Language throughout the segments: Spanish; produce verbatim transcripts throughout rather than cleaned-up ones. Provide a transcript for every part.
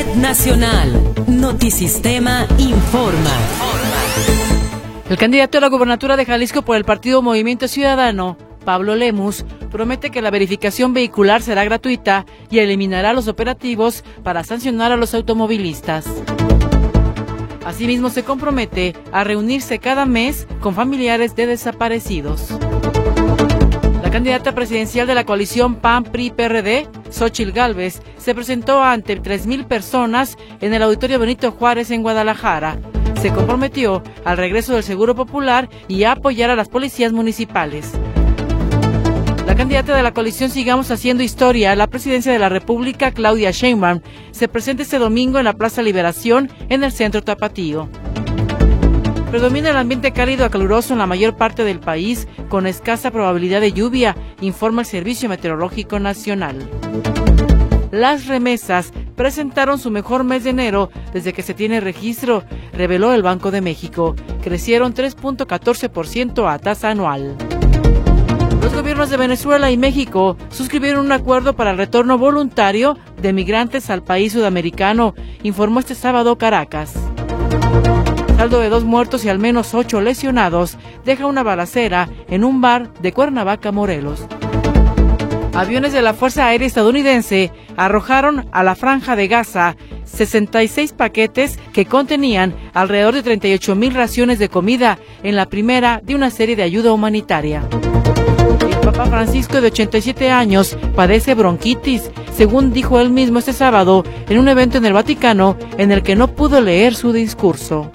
Red Nacional. Notisistema informa. El candidato a la gubernatura de Jalisco por el partido Movimiento Ciudadano, Pablo Lemus, promete que la verificación vehicular será gratuita y eliminará los operativos para sancionar a los automovilistas. Asimismo, se compromete a reunirse cada mes con familiares de desaparecidos. La candidata presidencial de la coalición P A N P R I P R D, Xóchitl Gálvez, se presentó ante tres mil personas en el Auditorio Benito Juárez en Guadalajara. Se comprometió al regreso del Seguro Popular y a apoyar a las policías municipales. La candidata de la coalición Sigamos Haciendo Historia a la presidencia de la República, Claudia Sheinbaum, se presenta este domingo en la Plaza Liberación, en el centro tapatío. Predomina el ambiente cálido a caluroso en la mayor parte del país, con escasa probabilidad de lluvia, informa el Servicio Meteorológico Nacional. Las remesas presentaron su mejor mes de enero desde que se tiene registro, reveló el Banco de México. Crecieron tres punto catorce por ciento a tasa anual. Los gobiernos de Venezuela y México suscribieron un acuerdo para el retorno voluntario de migrantes al país sudamericano, informó este sábado Caracas. Saldo de dos muertos y al menos ocho lesionados deja una balacera en un bar de Cuernavaca, Morelos. Aviones de la Fuerza Aérea estadounidense arrojaron a la Franja de Gaza sesenta y seis paquetes que contenían alrededor de treinta y ocho mil raciones de comida en la primera de una serie de ayuda humanitaria. El Papa Francisco, de ochenta y siete años, padece bronquitis, según dijo él mismo este sábado en un evento en el Vaticano en el que no pudo leer su discurso.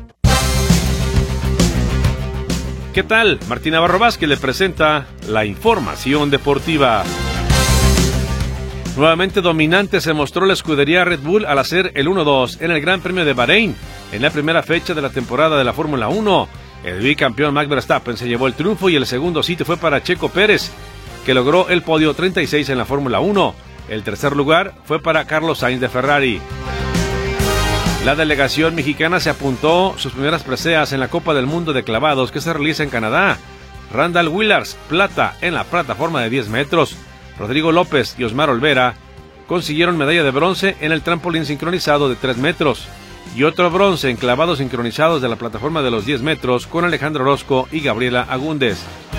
¿Qué tal? Martín Navarro Vázquez le presenta la información deportiva. Nuevamente dominante se mostró la escudería Red Bull al hacer el uno dos en el Gran Premio de Bahrein, en la primera fecha de la temporada de la Fórmula uno. El bicampeón Max Verstappen se llevó el triunfo y el segundo sitio fue para Checo Pérez, que logró el podio treinta y seis en la Fórmula uno. El tercer lugar fue para Carlos Sainz de Ferrari. La delegación mexicana se apuntó sus primeras preseas en la Copa del Mundo de Clavados que se realiza en Canadá. Randall Willars, plata en la plataforma de diez metros. Rodrigo López y Osmar Olvera consiguieron medalla de bronce en el trampolín sincronizado de tres metros. Y otro bronce en clavados sincronizados de la plataforma de los diez metros con Alejandro Orozco y Gabriela Agúndez.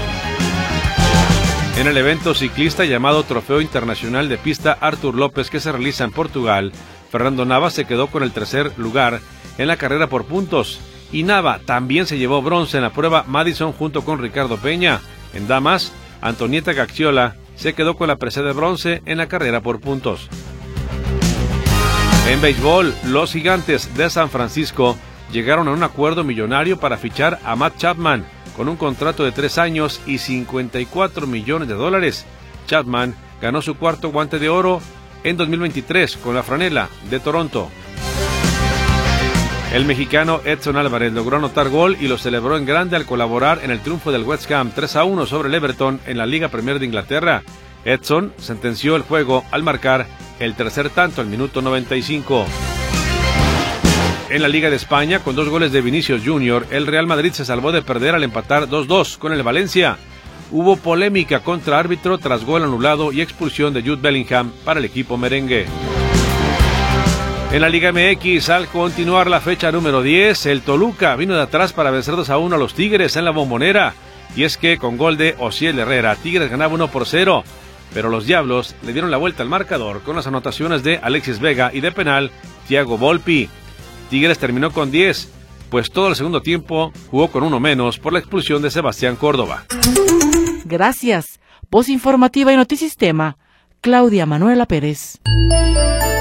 En el evento ciclista llamado Trofeo Internacional de Pista Artur López que se realiza en Portugal, Fernando Nava se quedó con el tercer lugar en la carrera por puntos. Y Nava también se llevó bronce en la prueba Madison junto con Ricardo Peña. En damas, Antonieta Gaxiola se quedó con la presea de bronce en la carrera por puntos. En béisbol, los Gigantes de San Francisco llegaron a un acuerdo millonario para fichar a Matt Chapman con un contrato de tres años y cincuenta y cuatro millones de dólares. Chapman ganó su cuarto guante de oro en dos mil veintitrés con la franela de Toronto. El mexicano Edson Álvarez logró anotar gol y lo celebró en grande al colaborar en el triunfo del West Ham tres a uno sobre el Everton en la Liga Premier de Inglaterra. Edson sentenció el juego al marcar el tercer tanto al minuto noventa y cinco. En la Liga de España, con dos goles de Vinicius Junior, el Real Madrid se salvó de perder al empatar dos dos con el Valencia. Hubo polémica contra árbitro tras gol anulado y expulsión de Jude Bellingham para el equipo merengue. En la Liga M X, al continuar la fecha número diez, el Toluca vino de atrás para vencer dos a uno a los Tigres en la Bombonera. Y es que con gol de Osiel Herrera, Tigres ganaba uno por cero. Pero los Diablos le dieron la vuelta al marcador con las anotaciones de Alexis Vega y de penal, Thiago Volpi. Tigres terminó con diez, pues todo el segundo tiempo jugó con uno menos por la expulsión de Sebastián Córdoba. Gracias. Voz informativa y Notisistema, Claudia Manuela Pérez.